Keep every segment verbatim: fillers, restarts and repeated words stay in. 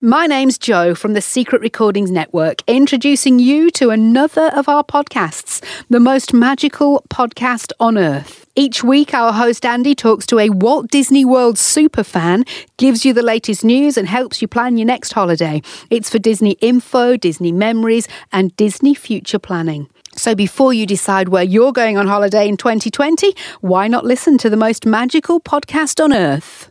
My name's Jo from the Secret Recordings Network, introducing you to another of our podcasts, the most magical podcast on earth. Each week, our host Andy talks to a Walt Disney World superfan, gives you the latest news and helps you plan your next holiday. It's for Disney info, Disney memories and Disney future planning. So before you decide where you're going on holiday in twenty twenty, why not listen to the most magical podcast on earth?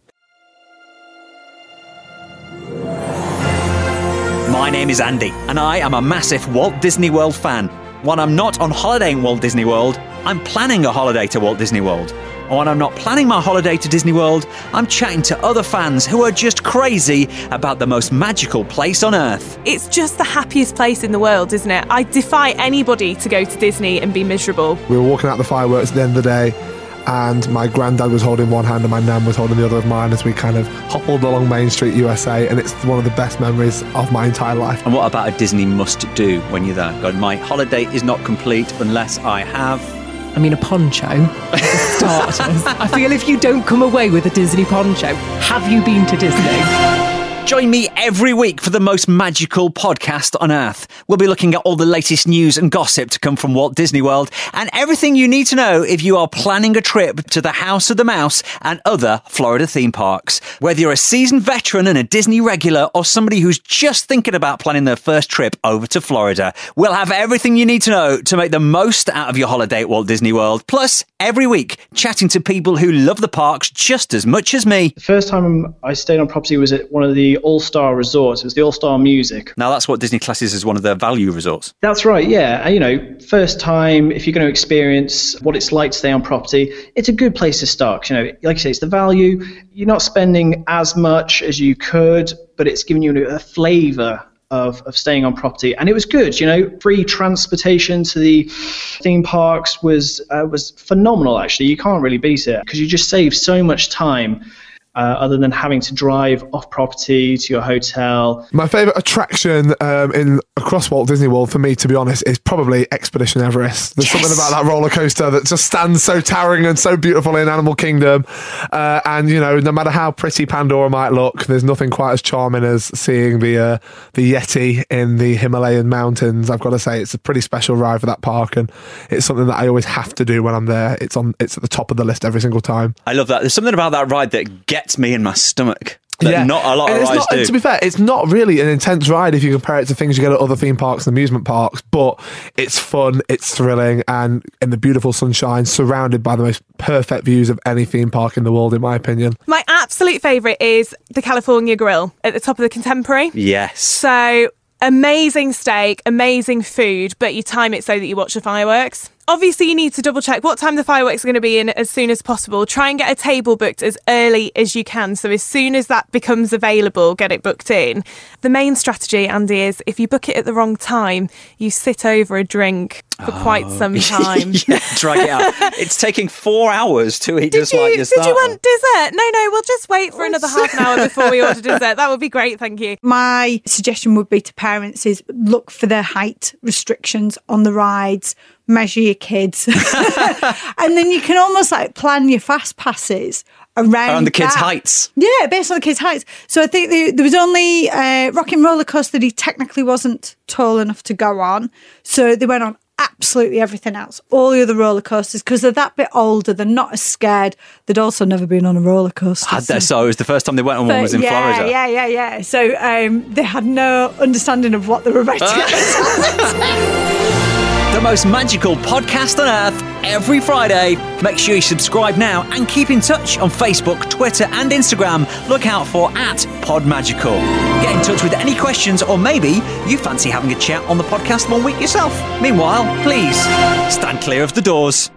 My name is Andy, and I am a massive Walt Disney World fan. When I'm not on holiday in Walt Disney World, I'm planning a holiday to Walt Disney World. And when I'm not planning my holiday to Disney World, I'm chatting to other fans who are just crazy about the most magical place on earth. It's just the happiest place in the world, isn't it? I defy anybody to go to Disney and be miserable. We were walking out the fireworks at the end of the day, and my granddad was holding one hand and my nan was holding the other of mine as we kind of hobbled along Main Street, U S A, and it's one of the best memories of my entire life. And what about a Disney must-do when you're there? God, my holiday is not complete unless I have... I mean, a poncho, for starters. I feel if you don't come away with a Disney poncho, have you been to Disney? Join me every week for the most magical podcast on earth. We'll be looking at all the latest news and gossip to come from Walt Disney World and everything you need to know if you are planning a trip to the House of the Mouse and other Florida theme parks. Whether you're a seasoned veteran and a Disney regular or somebody who's just thinking about planning their first trip over to Florida, we'll have everything you need to know to make the most out of your holiday at Walt Disney World. Plus, every week, chatting to people who love the parks just as much as me. The first time I stayed on property was at one of the All-Star resorts. It was the All-Star Music. Now, that's what Disney classes as one of their value resorts. That's right, yeah. And, you know, first time, if you're going to experience what it's like to stay on property, it's a good place to start. 'Cause, you know, like I say, it's the value. You're not spending as much as you could, but it's giving you a flavour of, of staying on property. And it was good, you know, free transportation to the theme parks was, uh, was phenomenal, actually. You can't really beat it because you just save so much time. Uh, other than having to drive off property to your hotel. My favourite attraction um, in across Walt Disney World, for me, to be honest, is probably Expedition Everest. There's yes. something about that roller coaster that just stands so towering and so beautiful in Animal Kingdom. Uh, and, you know, no matter how pretty Pandora might look, there's nothing quite as charming as seeing the uh, the Yeti in the Himalayan mountains. I've got to say, it's a pretty special ride for that park, and it's something that I always have to do when I'm there. It's on. It's at the top of the list every single time. I love that. There's something about that ride that gets me in my stomach that yeah. not a lot and of it's rides not, do. To be fair, it's not really an intense ride if you compare it to things you get at other theme parks and amusement parks, but it's fun, it's thrilling, and in the beautiful sunshine, surrounded by the most perfect views of any theme park in the world, in my opinion. My absolute favourite is the California Grill at the top of the Contemporary. Yes. So, amazing steak, amazing food, but you time it so that you watch the fireworks. Obviously, you need to double check what time the fireworks are going to be in as soon as possible. Try and get a table booked as early as you can. So as soon as that becomes available, get it booked in. The main strategy, Andy, is if you book it at the wrong time, you sit over a drink for oh. quite some time. yeah, drag it out. It's taking four hours to eat did just you, like your Did you want dessert? No, no, we'll just wait for another half an hour before we order dessert. That would be great, thank you. My suggestion would be to parents is look for the height restrictions on the rides, measure your kids, and then you can almost like plan your fast passes around, around the kids' that. heights. Yeah, based on the kids' heights. So I think there, there was only uh, Rock 'n' Roller Coaster that he technically wasn't tall enough to go on. So they went on absolutely everything else, all the other roller coasters, because they're that bit older, they're not as scared. They'd also never been on a roller coaster. Had they? So it was the first time they went on one was in yeah, Florida. Yeah, yeah, yeah. So um, they had no understanding of what they were about to get. The most magical podcast on earth every Friday. Make sure you subscribe now and keep in touch on Facebook, Twitter and Instagram. Look out for at PodMagical. Get in touch with any questions, or maybe you fancy having a chat on the podcast one week yourself. Meanwhile, please stand clear of the doors.